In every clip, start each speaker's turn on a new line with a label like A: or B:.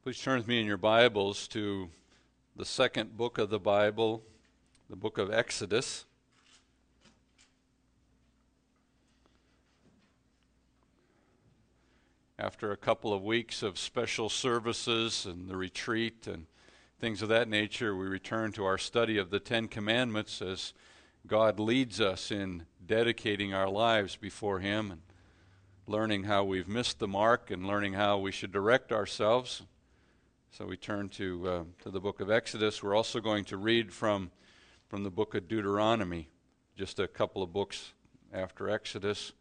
A: Please turn with me in your Bibles to the second book of the Bible, the book of Exodus. After a couple of weeks of special services and the retreat and things of that nature, we return to our study of the Ten Commandments as God leads us in dedicating our lives before Him and learning how we've missed the mark and learning how we should direct ourselves. So we turn to the book of Exodus. We're also going to read from the book of Deuteronomy, just a couple of books after Exodus.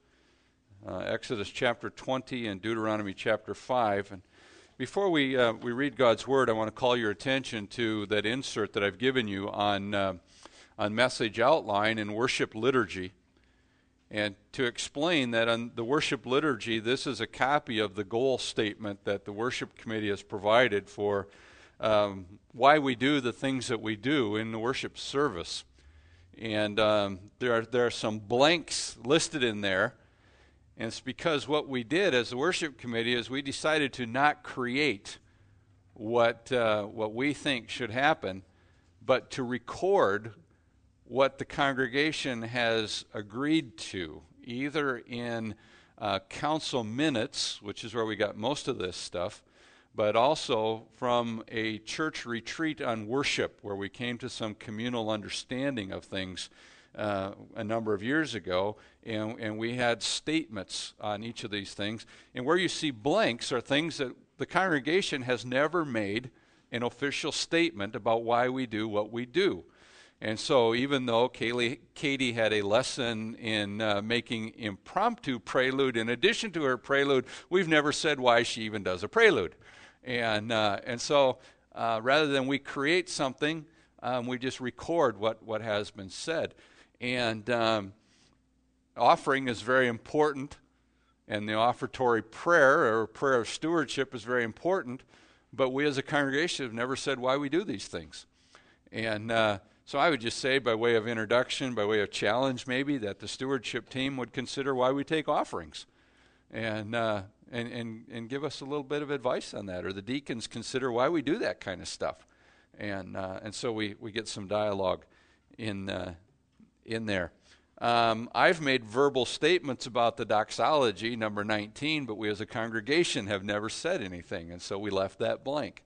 A: Exodus chapter 20 and Deuteronomy chapter 5. And before we read God's Word, I want to call your attention to that insert that I've given you on message outline and worship liturgy. And to explain that on the worship liturgy, this is a copy of the goal statement that the worship committee has provided for why we do the things that we do in the worship service. And there are some blanks listed in there. And it's because what we did as the worship committee is we decided to not create what we think should happen, but to record what the congregation has agreed to, either in council minutes, which is where we got most of this stuff, but also from a church retreat on worship, where we came to some communal understanding of things a number of years ago, and we had statements on each of these things. And where you see blanks are things that the congregation has never made an official statement about why we do what we do. And so even though Katie had a lesson in making impromptu prelude in addition to her prelude, we've never said why she even does a prelude. And so rather than we create something, we just record what has been said. And offering is very important, and the offertory prayer or prayer of stewardship is very important, but we as a congregation have never said why we do these things. And so I would just say, by way of introduction, by way of challenge maybe, that the stewardship team would consider why we take offerings and give us a little bit of advice on that, or the deacons consider why we do that kind of stuff. And so we get some dialogue in there. I've made verbal statements about the doxology, number 19, but we as a congregation have never said anything, and so we left that blank.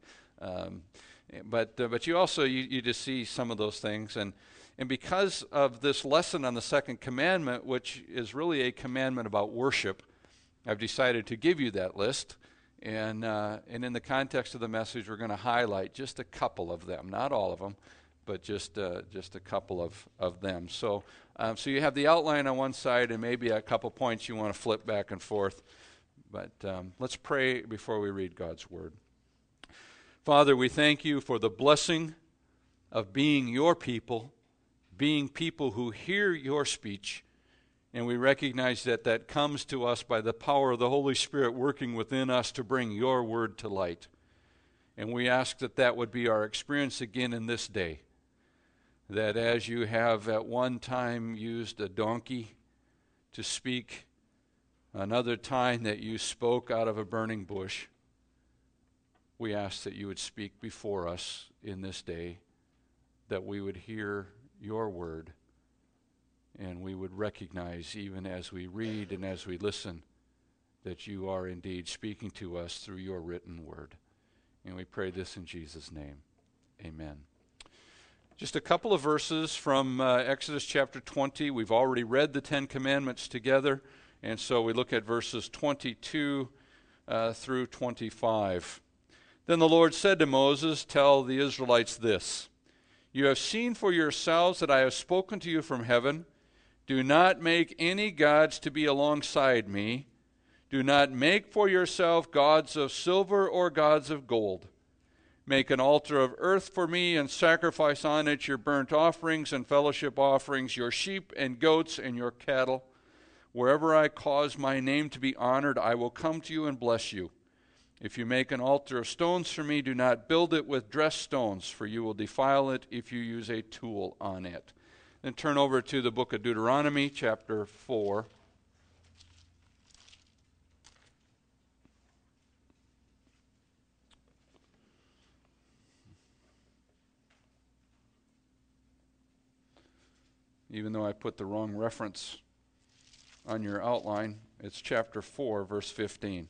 A: But you also, you just see some of those things. And because of this lesson on the second commandment, which is really a commandment about worship, I've decided to give you that list. And in the context of the message, we're going to highlight just a couple of them. Not all of them, but just a couple of them. So you have the outline on one side and maybe a couple points you want to flip back and forth. But let's pray before we read God's Word. Father, we thank you for the blessing of being your people, being people who hear your speech, and we recognize that comes to us by the power of the Holy Spirit working within us to bring your word to light. And we ask that would be our experience again in this day, that as you have at one time used a donkey to speak, another time that you spoke out of a burning bush, we ask that you would speak before us in this day, that we would hear your word, and we would recognize, even as we read and as we listen, that you are indeed speaking to us through your written word. And we pray this in Jesus' name. Amen. Just a couple of verses from Exodus chapter 20. We've already read the Ten Commandments together, and so we look at verses 22 through 25. Then the Lord said to Moses, "Tell the Israelites this: You have seen for yourselves that I have spoken to you from heaven. Do not make any gods to be alongside me. Do not make for yourself gods of silver or gods of gold. Make an altar of earth for me and sacrifice on it your burnt offerings and fellowship offerings, your sheep and goats and your cattle. Wherever I cause my name to be honored, I will come to you and bless you. If you make an altar of stones for me, do not build it with dressed stones, for you will defile it if you use a tool on it." Then turn over to the book of Deuteronomy, chapter 4. even though I put the wrong reference on your outline. It's chapter 4, verse 15.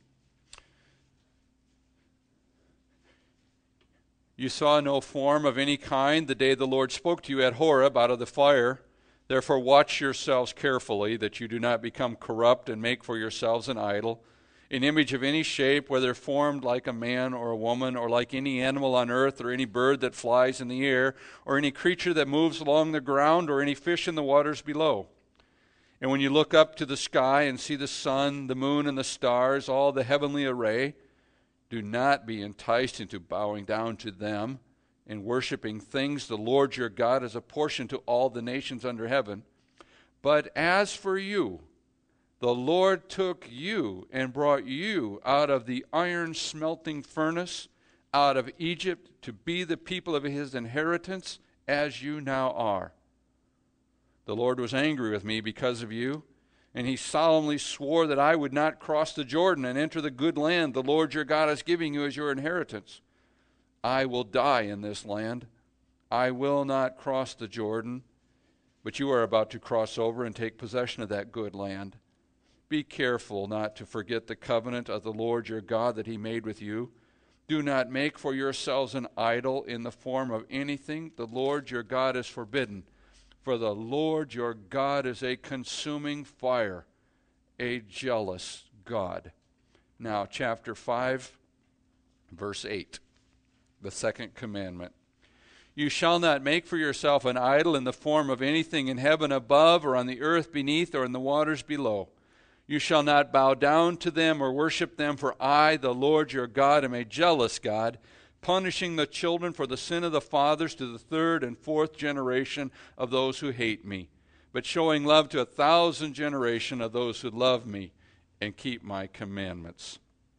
A: You saw no form of any kind the day the Lord spoke to you at Horeb out of the fire. Therefore watch yourselves carefully, that you do not become corrupt and make for yourselves an idol, an image of any shape, whether formed like a man or a woman, or like any animal on earth, or any bird that flies in the air, or any creature that moves along the ground, or any fish in the waters below. And when you look up to the sky and see the sun, the moon, and the stars, all the heavenly array, do not be enticed into bowing down to them and worshiping things the Lord your God has apportioned to all the nations under heaven. But as for you, the Lord took you and brought you out of the iron smelting furnace, out of Egypt, to be the people of his inheritance, as you now are. The Lord was angry with me because of you, and he solemnly swore that I would not cross the Jordan and enter the good land the Lord your God is giving you as your inheritance. I will die in this land. I will not cross the Jordan, but you are about to cross over and take possession of that good land. Be careful not to forget the covenant of the Lord your God that he made with you. Do not make for yourselves an idol in the form of anything the Lord your God has forbidden. For the Lord your God is a consuming fire, a jealous God. Now, chapter 5, verse 8, the second commandment. You shall not make for yourself an idol in the form of anything in heaven above, or on the earth beneath, or in the waters below. You shall not bow down to them or worship them, for I, the Lord your God, am a jealous God, punishing the children for the sin of the fathers to the third and fourth generation of those who hate me, but showing love to 1,000 generations of those who love me and keep my commandments.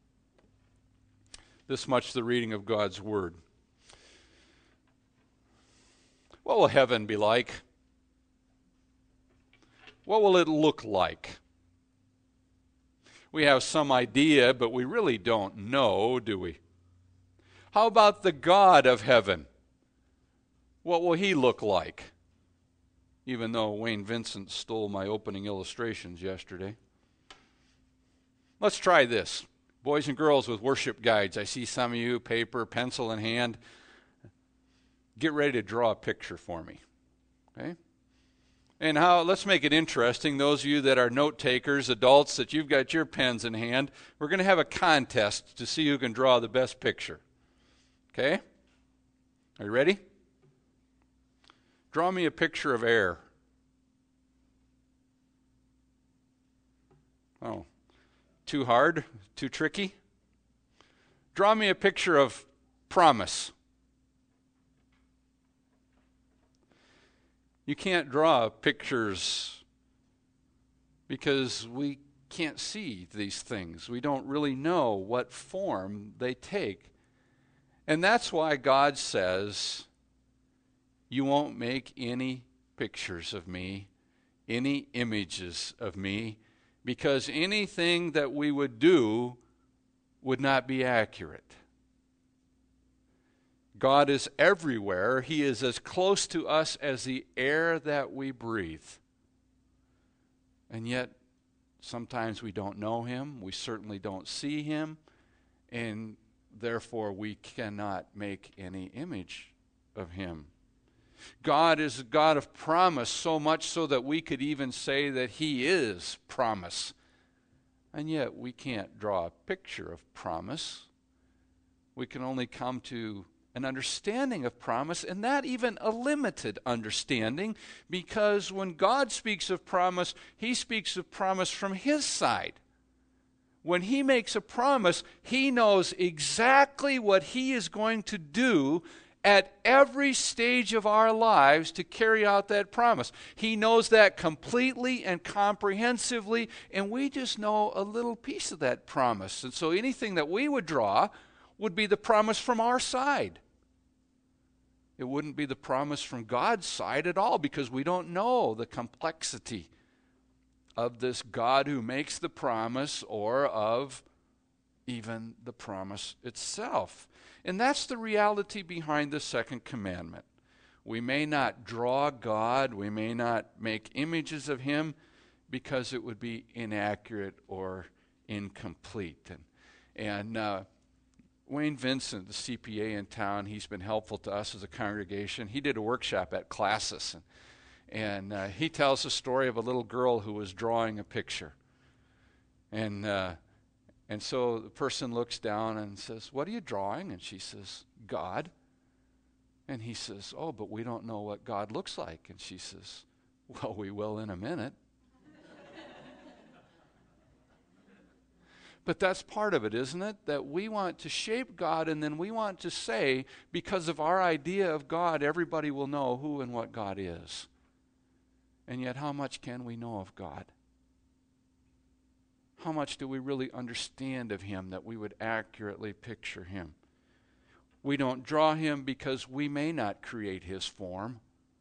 A: This much the reading of God's word. What will heaven be like? What will it look like? We have some idea, but we really don't know, do we? How about the God of heaven? What will he look like? Even though Wayne Vincent stole my opening illustrations yesterday. Let's try this. Boys and girls with worship guides, I see some of you, paper, pencil in hand. Get ready to draw a picture for me. Okay? And let's make it interesting. Those of you that are note takers, adults, that you've got your pens in hand, we're going to have a contest to see who can draw the best picture. Okay? Are you ready? Draw me a picture of air. Oh, too hard? Too tricky? Draw me a picture of promise. You can't draw pictures because we can't see these things. We don't really know what form they take. And that's why God says, you won't make any pictures of me, any images of me, because anything that we would do would not be accurate. God is everywhere. He is as close to us as the air that we breathe. And yet, sometimes we don't know him. We certainly don't see him. And therefore, we cannot make any image of him. God is a God of promise, so much so that we could even say that he is promise. And yet, we can't draw a picture of promise. We can only come to an understanding of promise, and not even a limited understanding, because when God speaks of promise, he speaks of promise from his side. When he makes a promise, he knows exactly what he is going to do at every stage of our lives to carry out that promise. He knows that completely and comprehensively, and we just know a little piece of that promise. And so anything that we would draw would be the promise from our side. It wouldn't be the promise from God's side at all, because we don't know the complexity of this God who makes the promise, or of even the promise itself. And that's the reality behind the second commandment. We may not draw God, we may not make images of him because it would be inaccurate or incomplete. And Wayne Vincent, the CPA in town, he's been helpful to us as a congregation. He did a workshop at Classis, and he tells the story of a little girl who was drawing a picture. And so the person looks down and says, "What are you drawing?" And she says, "God." And he says, "Oh, but we don't know what God looks like." And she says, "Well, we will in a minute." But that's part of it, isn't it? That we want to shape God, and then we want to say, because of our idea of God, everybody will know who and what God is. And yet, how much can we know of God? How much do we really understand of him that we would accurately picture him? We don't draw him because we may not create his form.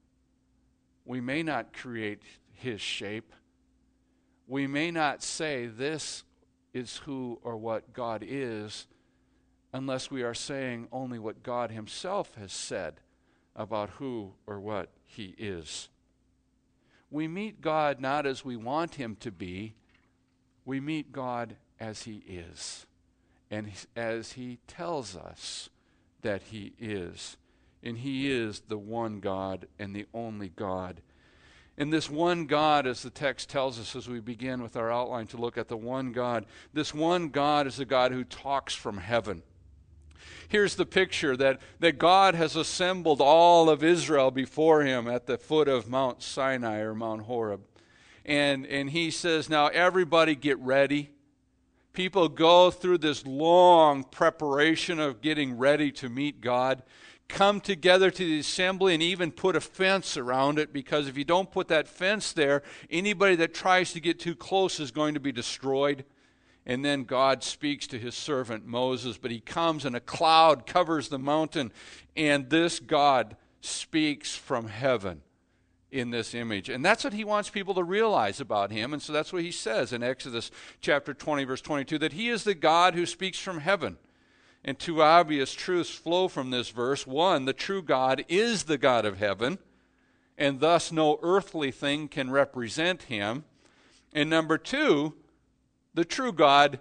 A: We may not create his shape. We may not say this is who or what God is unless we are saying only what God himself has said about who or what he is. We meet God not as we want him to be. We meet God as he is, and as he tells us that he is. And he is the one God and the only God. And this one God, as the text tells us as we begin with our outline to look at the one God, this one God is a God who talks from heaven. Here's the picture that God has assembled all of Israel before him at the foot of Mount Sinai or Mount Horeb. And he says, now everybody get ready. People go through this long preparation of getting ready to meet God. Come together to the assembly and even put a fence around it, because if you don't put that fence there, anybody that tries to get too close is going to be destroyed. And then God speaks to his servant Moses, but he comes and a cloud covers the mountain, and this God speaks from heaven in this image. And that's what he wants people to realize about him. And so that's what he says in Exodus chapter 20, verse 22, that he is the God who speaks from heaven. And two obvious truths flow from this verse. One, the true God is the God of heaven, and thus no earthly thing can represent him. And number two, the true God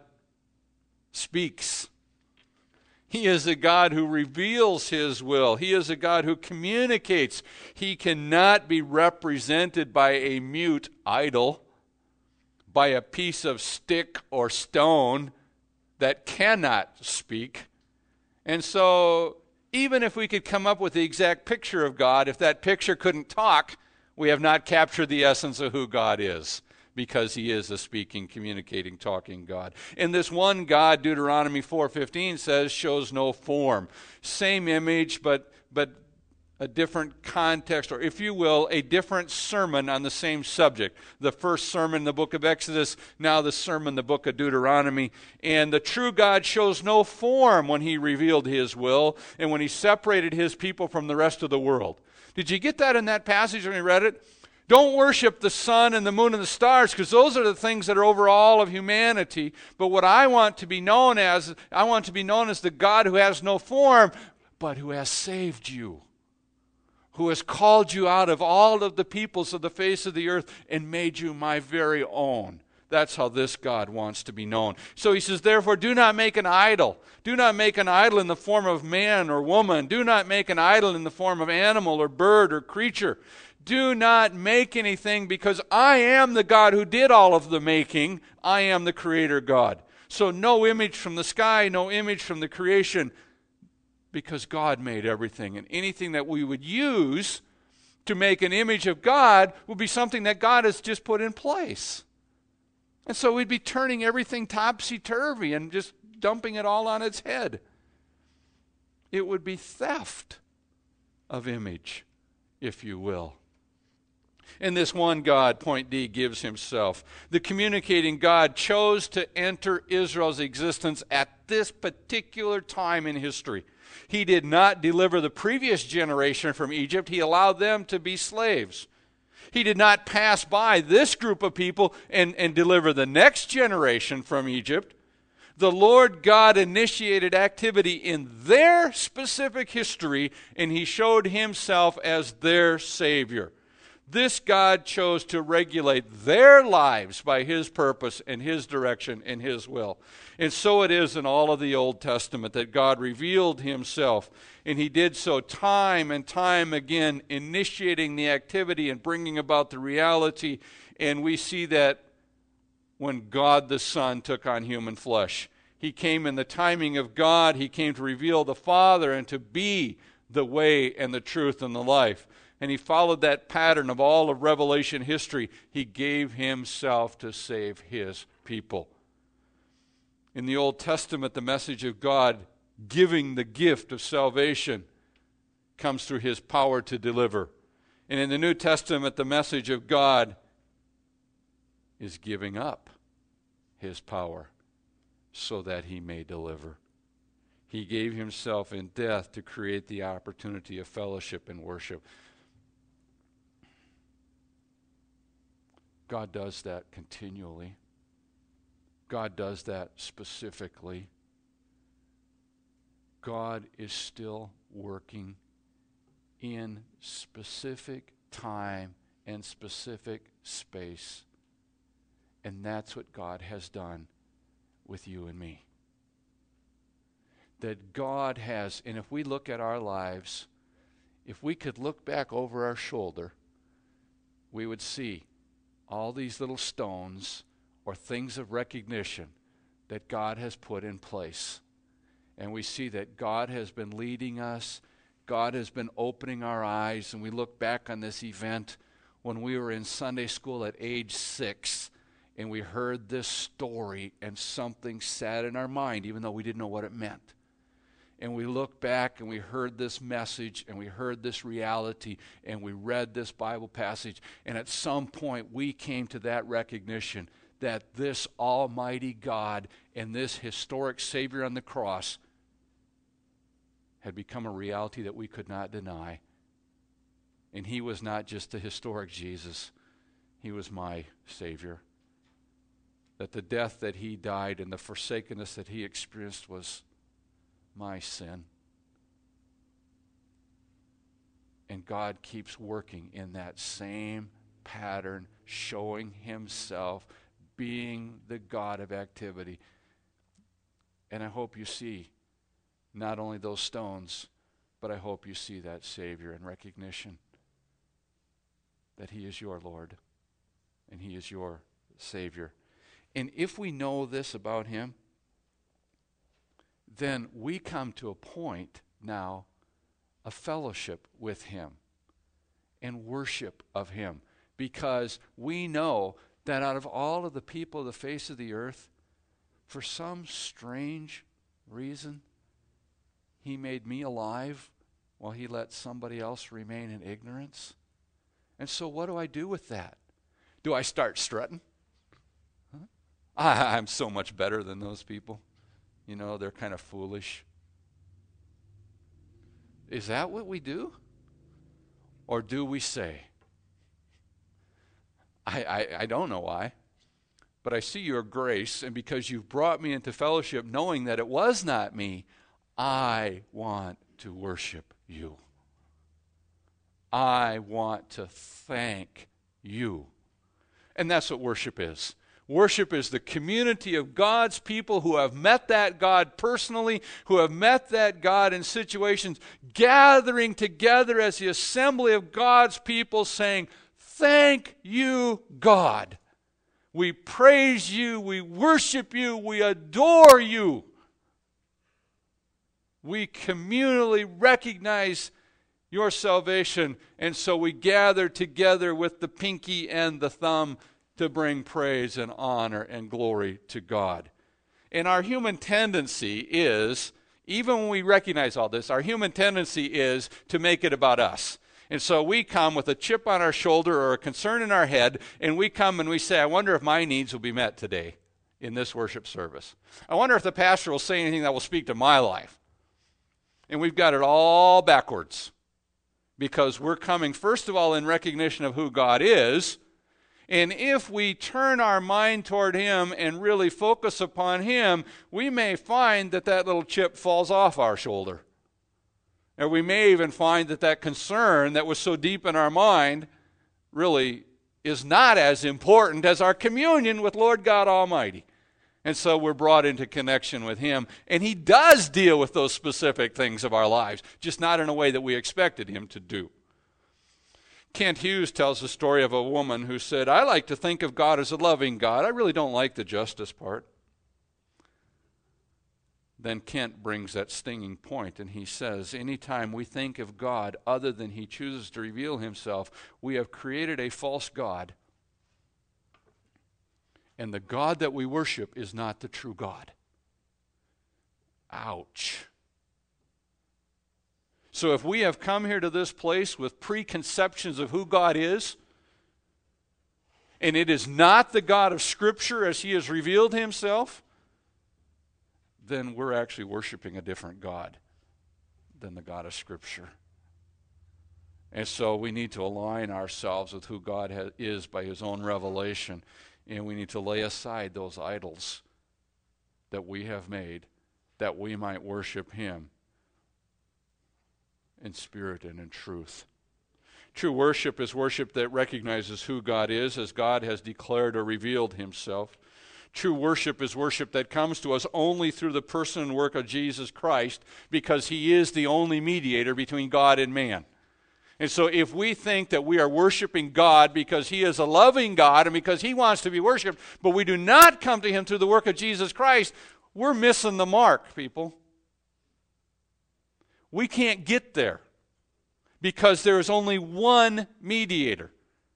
A: speaks. He is a God who reveals his will. He is a God who communicates. He cannot be represented by a mute idol, by a piece of stick or stone that cannot speak. And so, even if we could come up with the exact picture of God, if that picture couldn't talk, we have not captured the essence of who God is, because he is a speaking, communicating, talking God. And this one God, Deuteronomy 4:15 says, shows no form. Same image, but a different context, or if you will, a different sermon on the same subject. The first sermon in the book of Exodus, now the sermon in the book of Deuteronomy. And the true God shows no form when he revealed his will and when he separated his people from the rest of the world. Did you get that in that passage when you read it? Don't worship the sun and the moon and the stars, because those are the things that are over all of humanity. But what I want to be known as the God who has no form, but who has saved you, who has called you out of all of the peoples of the face of the earth and made you my very own. That's how this God wants to be known. So he says, therefore, do not make an idol. Do not make an idol in the form of man or woman. Do not make an idol in the form of animal or bird or creature. Do not make anything, because I am the God who did all of the making. I am the creator God. So no image from the sky, no image from the creation, because God made everything. And anything that we would use to make an image of God would be something that God has just put in place. And so we'd be turning everything topsy-turvy and just dumping it all on its head. It would be theft of image, if you will. And this one God, point D, gives himself. The communicating God chose to enter Israel's existence at this particular time in history. He did not deliver the previous generation from Egypt. He allowed them to be slaves. He did not pass by this group of people and deliver the next generation from Egypt. The Lord God initiated activity in their specific history, and he showed himself as their Savior. This God chose to regulate their lives by his purpose and his direction and his will. And so it is in all of the Old Testament that God revealed himself, and he did so time and time again, initiating the activity and bringing about the reality. And we see that when God the Son took on human flesh. He came in the timing of God. He came to reveal the Father and to be the way and the truth and the life. And he followed that pattern of all of Revelation history. He gave himself to save his people. In the Old Testament, the message of God giving the gift of salvation comes through his power to deliver. And in the New Testament, the message of God is giving up his power so that he may deliver. He gave himself in death to create the opportunity of fellowship and worship. God does that continually. God does that specifically. God is still working in specific time and specific space. And that's what God has done with you and me. That God has, and if we look at our lives, if we could look back over our shoulder, we would see all these little stones or things of recognition that God has put in place. And we see that God has been leading us. God has been opening our eyes. And we look back on this event when we were in Sunday school at age 6, and we heard this story, and something sat in our mind, even though we didn't know what it meant. And we look back and we heard this message and we heard this reality and we read this Bible passage, and at some point we came to that recognition that this almighty God and this historic Savior on the cross had become a reality that we could not deny. And he was not just the historic Jesus, he was my Savior. That the death that he died and the forsakenness that he experienced was my sin. And God keeps working in that same pattern, showing himself, being the God of activity. And I hope you see not only those stones, but I hope you see that Savior in recognition that he is your Lord and he is your Savior. And if we know this about him, then we come to a point now of fellowship with him and worship of him, because we know that out of all of the people of the face of the earth, for some strange reason, he made me alive while he let somebody else remain in ignorance. And so what do I do with that? Do I start strutting? I'm so much better than those people. You know, they're kind of foolish. Is that what we do? Or do we say, I don't know why, but I see your grace, and because you've brought me into fellowship knowing that it was not me, I want to worship you. I want to thank you. And that's what worship is. Worship is the community of God's people who have met that God personally, who have met that God in situations, gathering together as the assembly of God's people saying, thank you, God. We praise you, we worship you, we adore you. We communally recognize your salvation, and so we gather together with the pinky and the thumb to bring praise and honor and glory to God. And our human tendency is, even when we recognize all this, our human tendency is to make it about us. And so we come with a chip on our shoulder or a concern in our head, and we come and we say, I wonder if my needs will be met today in this worship service. I wonder if the pastor will say anything that will speak to my life. And we've got it all backwards, because we're coming, first of all, in recognition of who God is, And if we turn our mind toward Him and really focus upon Him, we may find that that little chip falls off our shoulder. Or we may even find that that concern that was so deep in our mind really is not as important as our communion with Lord God Almighty. And so we're brought into connection with Him. And He does deal with those specific things of our lives, just not in a way that we expected Him to do. Kent Hughes tells the story of a woman who said, "I like to think of God as a loving God. I really don't like the justice part." Then Kent brings that stinging point, and he says, anytime we think of God other than He chooses to reveal Himself, we have created a false God. And the God that we worship is not the true God. Ouch. So if we have come here to this place with preconceptions of who God is, and it is not the God of Scripture as He has revealed Himself, then we're actually worshiping a different God than the God of Scripture. And so we need to align ourselves with who God is by His own revelation, and we need to lay aside those idols that we have made that we might worship Him in spirit and in truth. True worship is worship that recognizes who God is as God has declared or revealed Himself. True worship is worship that comes to us only through the person and work of Jesus Christ, because He is the only mediator between God and man. And so if we think that we are worshiping God because He is a loving God and because He wants to be worshiped, but we do not come to Him through the work of Jesus Christ, we're missing the mark, people. We can't get there because there is only one mediator.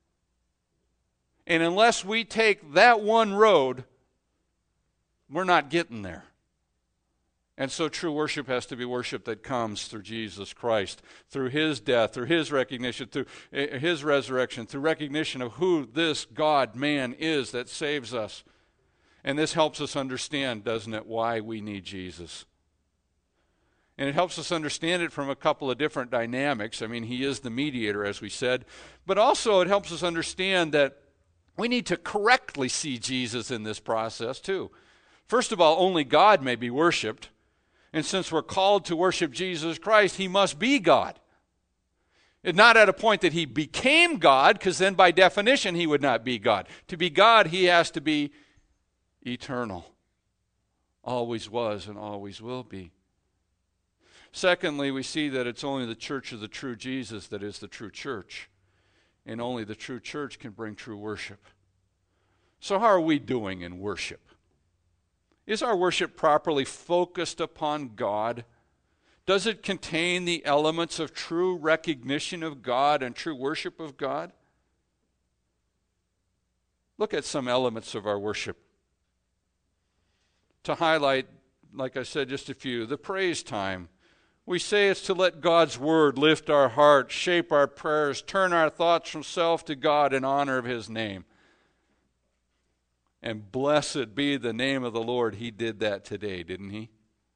A: And unless we take that one road, we're not getting there. And so true worship has to be worship that comes through Jesus Christ, through His death, through His recognition, through His resurrection, through recognition of who this God-man is that saves us. And this helps us understand, doesn't it, why we need Jesus. And it helps us understand it from a couple of different dynamics. I mean, He is the mediator, as we said. But also it helps us understand that we need to correctly see Jesus in this process, too. First of all, only God may be worshiped. And since we're called to worship Jesus Christ, He must be God. And not at a point that He became God, because then by definition He would not be God. To be God, He has to be eternal. Always was and always will be. Secondly, we see that it's only the church of the true Jesus that is the true church. And only the true church can bring true worship. So how are we doing in worship? Is our worship properly focused upon God? Does it contain the elements of true recognition of God and true worship of God? Look at some elements of our worship. To highlight, like I said, just a few. The praise time. We say it's to let God's word lift our hearts, shape our prayers, turn our thoughts from self to God in honor of His name. And blessed be the name of the Lord. He did that today, didn't He?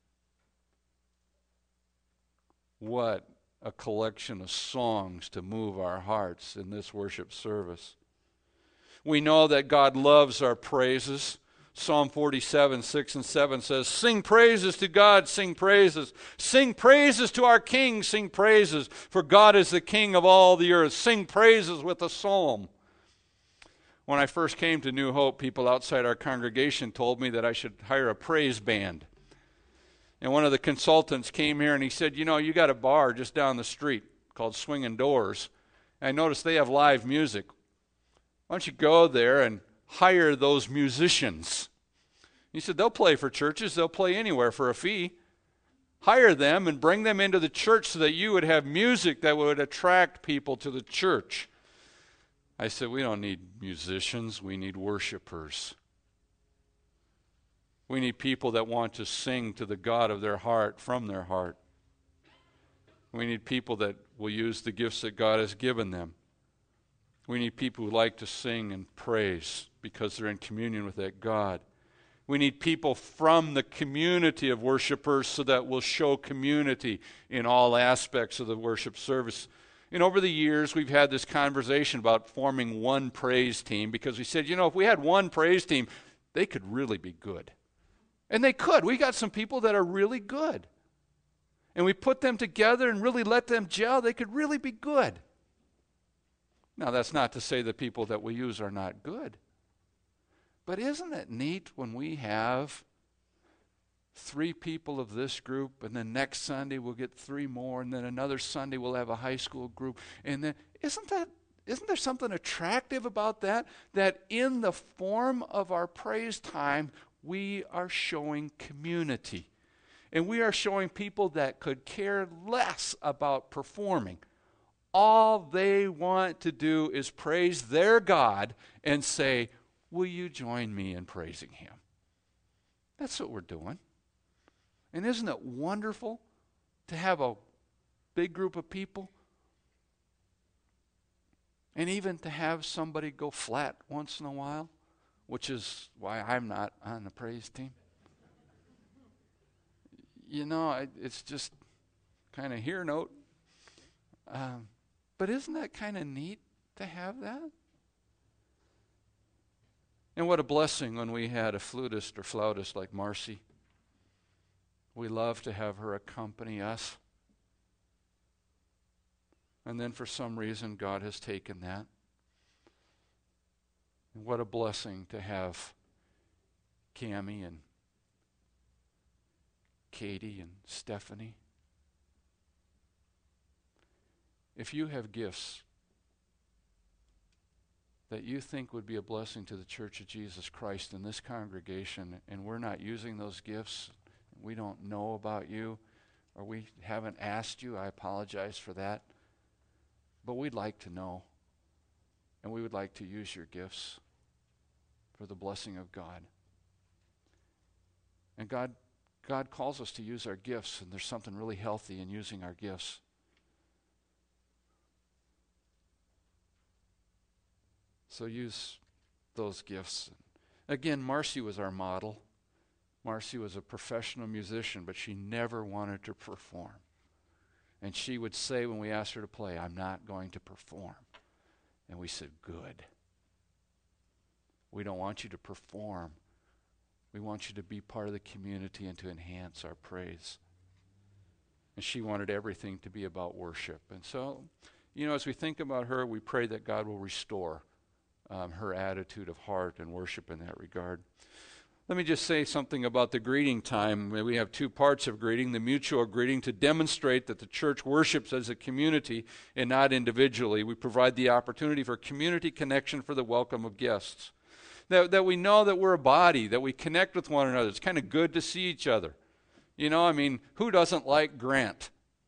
A: What a collection of songs to move our hearts in this worship service. We know that God loves our praises. Psalm 47, 6 and 7 says, "Sing praises to God, sing praises. Sing praises to our King, sing praises. For God is the King of all the earth. Sing praises with a psalm." When I first came to New Hope, people outside our congregation told me that I should hire a praise band. And one of the consultants came here and he said, "You know, you got a bar just down the street called Swinging Doors. And I noticed they have live music. Why don't you go there and hire those musicians?" He said, "They'll play for churches. They'll play anywhere for a fee. Hire them and bring them into the church so that you would have music that would attract people to the church." I said, "We don't need musicians. We need worshipers. We need people that want to sing to the God of their heart from their heart. We need people that will use the gifts that God has given them. We need people who like to sing and praise because they're in communion with that God. We need people from the community of worshipers so that we'll show community in all aspects of the worship service. And over the years, we've had this conversation about forming one praise team because we said, if we had one praise team, they could really be good. And they could. We got some people that are really good. And we put them together and really let them gel, they could really be good. Now, that's not to say the people that we use are not good. But isn't it neat when we have 3 people of this group, and then next Sunday we'll get 3 more, and then another Sunday we'll have a high school group, and then isn't there something attractive about that? That in the form of our praise time, we are showing community. And we are showing people that could care less about performing. All they want to do is praise their God and say, will you join me in praising him? That's what we're doing. And isn't it wonderful to have a big group of people? And even to have somebody go flat once in a while, which is why I'm not on the praise team. It's just kind of here note. But isn't that kind of neat to have that? And what a blessing when we had a flutist or flautist like Marcy. We love to have her accompany us. And then for some reason, God has taken that. And what a blessing to have Cammie and Katie and Stephanie. If you have gifts that you think would be a blessing to the Church of Jesus Christ in this congregation, and we're not using those gifts, we don't know about you, or we haven't asked you, I apologize for that. But we'd like to know, and we would like to use your gifts for the blessing of God. And God calls us to use our gifts, and there's something really healthy in using our gifts. So use those gifts. Again, Marcy was our model. Marcy was a professional musician, but she never wanted to perform. And she would say when we asked her to play, I'm not going to perform. And we said, good. We don't want you to perform. We want you to be part of the community and to enhance our praise. And she wanted everything to be about worship. And so, as we think about her, we pray that God will restore her attitude of heart and worship in that regard. Let me just say something about the greeting time. We have 2 parts of greeting: the mutual greeting to demonstrate that the church worships as a community and not individually. We provide the opportunity for community connection for the welcome of guests. That we know that we're a body, that we connect with one another. It's kind of good to see each other. Who doesn't like Grant?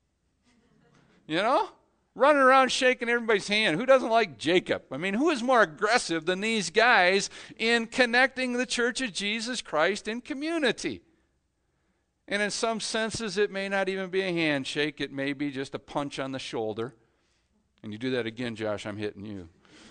A: Running around shaking everybody's hand. Who doesn't like Jacob? Who is more aggressive than these guys in connecting the Church of Jesus Christ in community? And in some senses, it may not even be a handshake. It may be just a punch on the shoulder. And you do that again, Josh, I'm hitting you.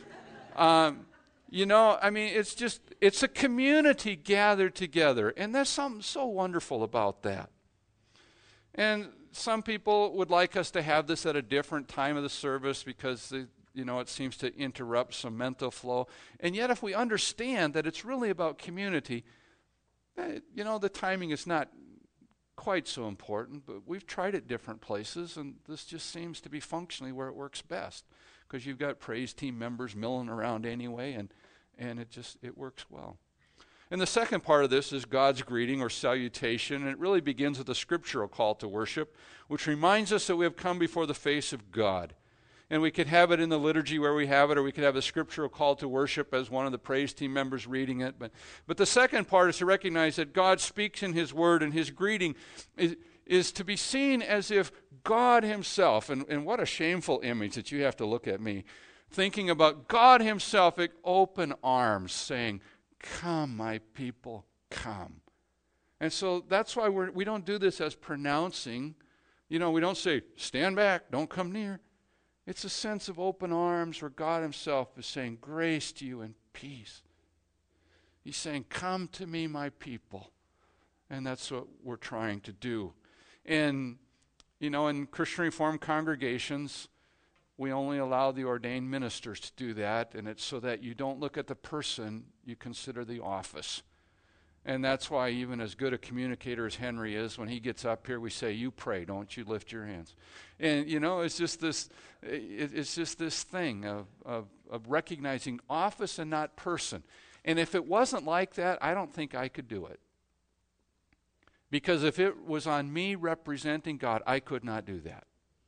A: It's a community gathered together. And there's something so wonderful about that. And some people would like us to have this at a different time of the service because, it seems to interrupt some mental flow. And yet if we understand that it's really about community, the timing is not quite so important, but we've tried it different places, and this just seems to be functionally where it works best because you've got praise team members milling around anyway, and it works well. And the second part of this is God's greeting or salutation, and it really begins with a scriptural call to worship, which reminds us that we have come before the face of God. And we could have it in the liturgy where we have it, or we could have a scriptural call to worship as one of the praise team members reading it. But the second part is to recognize that God speaks in his word, and his greeting is to be seen as if God himself, and what a shameful image that you have to look at me, thinking about God himself at open arms saying, come, my people, come. And so that's why we don't do this as pronouncing. We don't say, stand back, don't come near. It's a sense of open arms where God himself is saying, grace to you and peace. He's saying, come to me, my people. And that's what we're trying to do. And, in Christian Reformed congregations, we only allow the ordained ministers to do that, and it's so that you don't look at the person, you consider the office. And that's why even as good a communicator as Henry is, when he gets up here, we say, you pray, don't you lift your hands. And, it's just this thing of recognizing office and not person. And if it wasn't like that, I don't think I could do it. Because if it was on me representing God, I could not do that.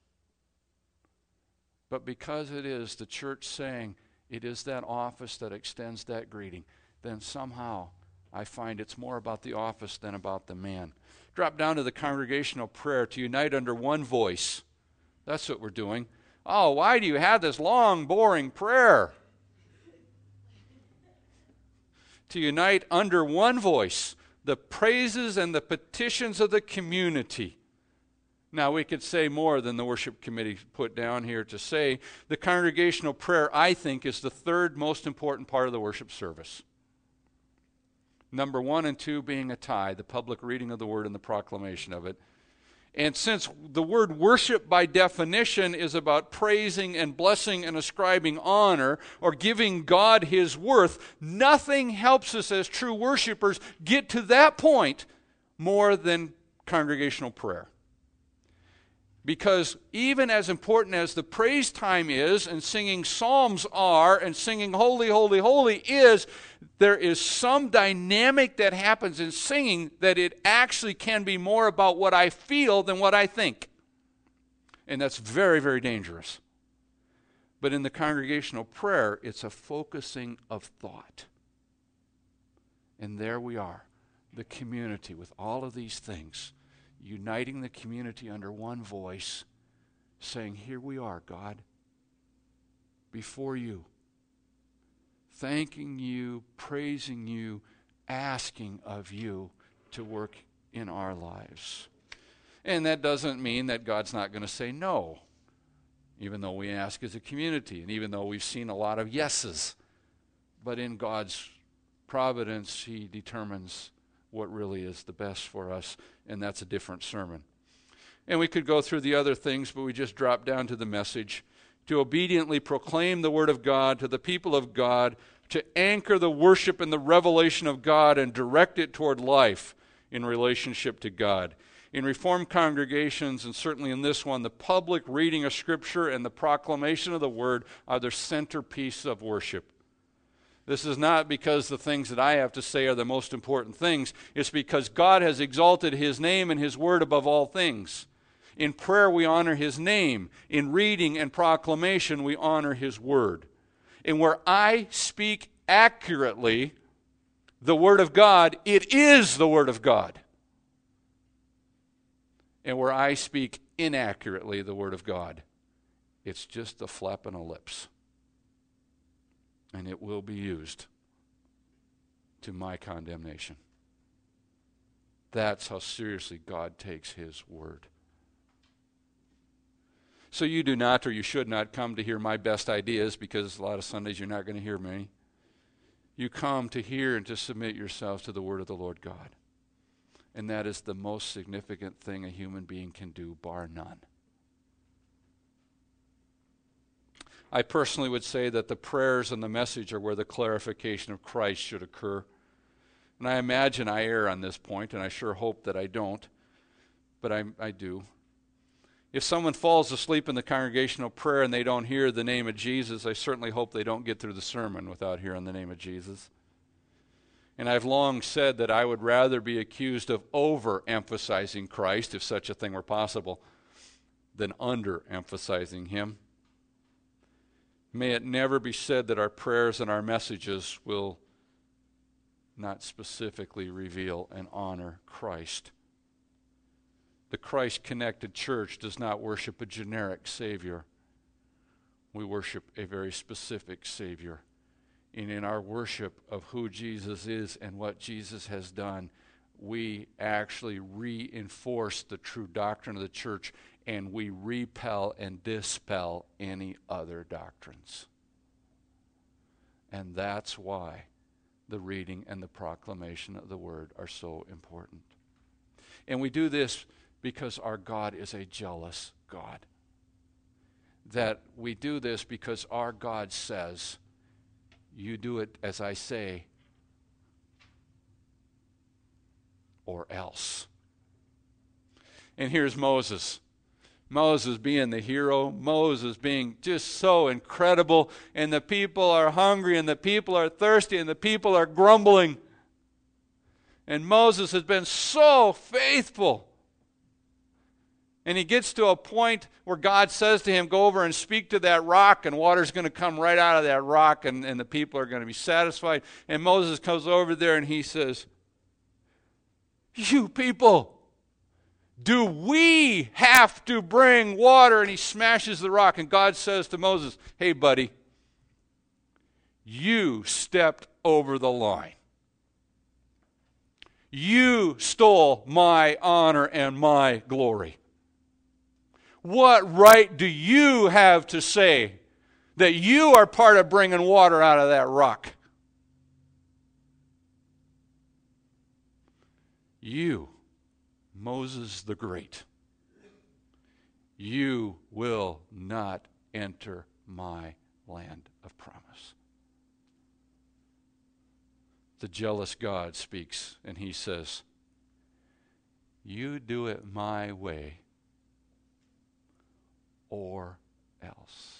A: But because it is the church saying it is that office that extends that greeting, then somehow I find it's more about the office than about the man. Drop down to the congregational prayer to unite under one voice. That's what we're doing. Oh, why do you have this long, boring prayer? To unite under one voice, the praises and the petitions of the community. Now, we could say more than the worship committee put down here to say. The congregational prayer, I think, is the third most important part of the worship service. Number 1 and 2 being a tie, the public reading of the word and the proclamation of it. And since the word worship by definition is about praising and blessing and ascribing honor or giving God his worth, nothing helps us as true worshipers get to that point more than congregational prayer. Because even as important as the praise time is, and singing psalms are, and singing holy, holy, holy is, there is some dynamic that happens in singing that it actually can be more about what I feel than what I think. And that's very, very dangerous. But in the congregational prayer, it's a focusing of thought. And there we are, the community with all of these things, uniting the community under one voice, saying, here we are, God, before you, thanking you, praising you, asking of you to work in our lives. And that doesn't mean that God's not going to say no, even though we ask as a community, and even though we've seen a lot of yeses. But in God's providence, he determines what really is the best for us, and that's a different sermon. And we could go through the other things, but we just drop down to the message. To obediently proclaim the word of God to the people of God, to anchor the worship and the revelation of God and direct it toward life in relationship to God. In Reformed congregations, and certainly in this one, the public reading of Scripture and the proclamation of the word are the centerpiece of worship. This is not because the things that I have to say are the most important things. It's because God has exalted his name and his word above all things. In prayer, we honor his name. In reading and proclamation, we honor his word. And where I speak accurately the word of God, it is the word of God. And where I speak inaccurately the word of God, it's just the flapping of lips. And it will be used to my condemnation. That's how seriously God takes his word. So you do not, or you should not, come to hear my best ideas, because a lot of Sundays you're not going to hear many. You come to hear and to submit yourselves to the word of the Lord God. And that is the most significant thing a human being can do, bar none. I personally would say that the prayers and the message are where the clarification of Christ should occur. And I imagine I err on this point, and I sure hope that I don't, but I do. If someone falls asleep in the congregational prayer and they don't hear the name of Jesus, I certainly hope they don't get through the sermon without hearing the name of Jesus. And I've long said that I would rather be accused of overemphasizing Christ, if such a thing were possible, than underemphasizing him. May it never be said that our prayers and our messages will not specifically reveal and honor Christ. The Christ-connected church does not worship a generic Savior. We worship a very specific Savior. And in our worship of who Jesus is and what Jesus has done, we actually reinforce the true doctrine of the church, and we repel and dispel any other doctrines. And that's why the reading and the proclamation of the word are so important. And we do this because our God is a jealous God. that we do this because our God says, you do it as I say, or else. And here's Moses. Moses being the hero, Moses being just so incredible, and the people are hungry, and the people are thirsty, and the people are grumbling. And Moses has been so faithful. And he gets to a point where God says to him, go over and speak to that rock, and water's going to come right out of that rock, and the people are going to be satisfied. And Moses comes over there and he says, you people, do we have to bring water? And he smashes the rock, and God says to Moses, hey buddy, you stepped over the line. You stole my honor and my glory. What right do you have to say that you are part of bringing water out of that rock? You, Moses the Great, you will not enter my land of promise. The jealous God speaks, and he says, you do it my way or else.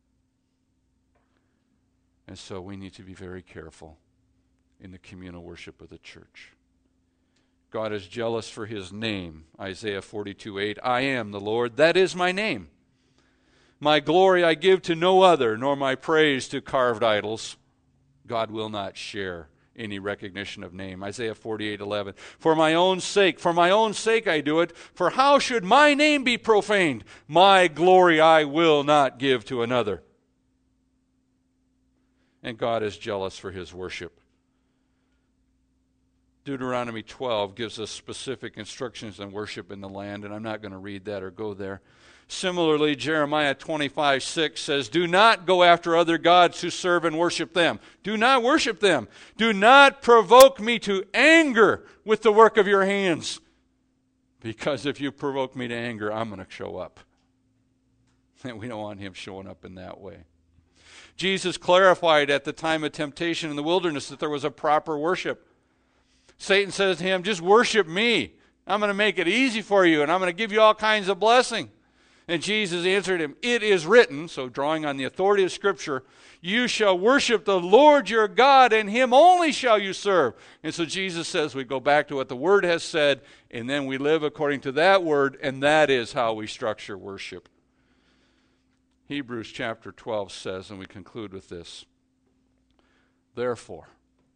A: And so we need to be very careful in the communal worship of the church. God is jealous for his name. Isaiah 42:8, I am the Lord, that is my name. My glory I give to no other, nor my praise to carved idols. God will not share any recognition of name. Isaiah 48:11, for my own sake I do it, for how should my name be profaned? My glory I will not give to another. And God is jealous for his worship. Deuteronomy 12 gives us specific instructions on worship in the land, and I'm not going to read that or go there. Similarly, Jeremiah 25:6 says, do not go after other gods to serve and worship them. Do not worship them. Do not provoke me to anger with the work of your hands. Because if you provoke me to anger, I'm going to show up. And we don't want him showing up in that way. Jesus clarified at the time of temptation in the wilderness that there was a proper worship. Satan says to him, just worship me. I'm going to make it easy for you, and I'm going to give you all kinds of blessing. And Jesus answered him, it is written, so drawing on the authority of Scripture, you shall worship the Lord your God, and him only shall you serve. And so Jesus says we go back to what the Word has said, and then we live according to that Word, and that is how we structure worship. Hebrews chapter 12 says, and we conclude with this, therefore,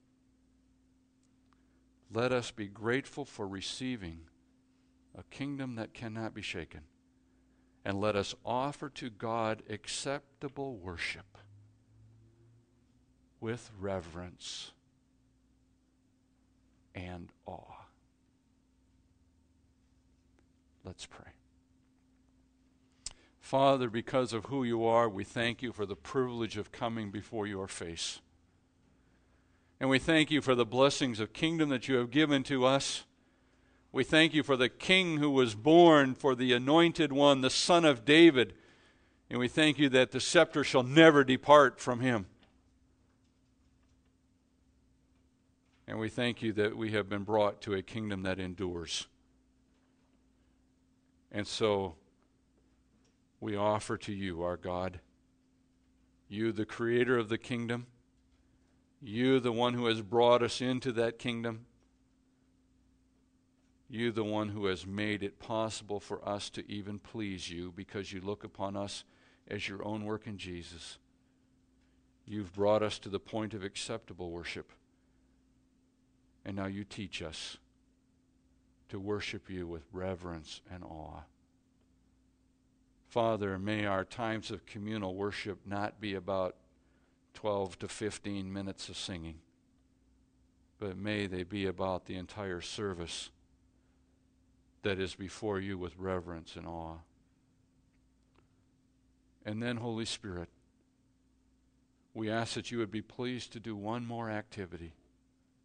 A: let us be grateful for receiving a kingdom that cannot be shaken. And let us offer to God acceptable worship with reverence and awe. Let's pray. Father, because of who you are, we thank you for the privilege of coming before your face. And we thank you for the blessings of kingdom that you have given to us. We thank you for the King who was born, for the Anointed One, the Son of David. And we thank you that the scepter shall never depart from him. And we thank you that we have been brought to a kingdom that endures. And so we offer to you, our God, you, the creator of the kingdom, you, the one who has brought us into that kingdom, you, the one who has made it possible for us to even please you because you look upon us as your own work in Jesus. You've brought us to the point of acceptable worship. And now you teach us to worship you with reverence and awe. Father, may our times of communal worship not be about 12 to 15 minutes of singing, but may they be about the entire service that is before you with reverence and awe. And then, Holy Spirit, we ask that you would be pleased to do one more activity,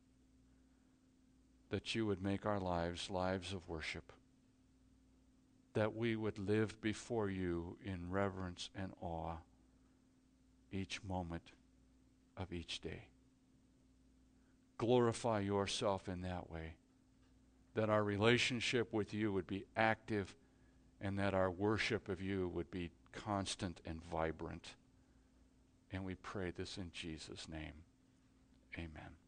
A: that you would make our lives lives of worship. that we would live before you in reverence and awe each moment of each day. Glorify yourself in that way, that our relationship with you would be active and that our worship of you would be constant and vibrant. And we pray this in Jesus' name. Amen.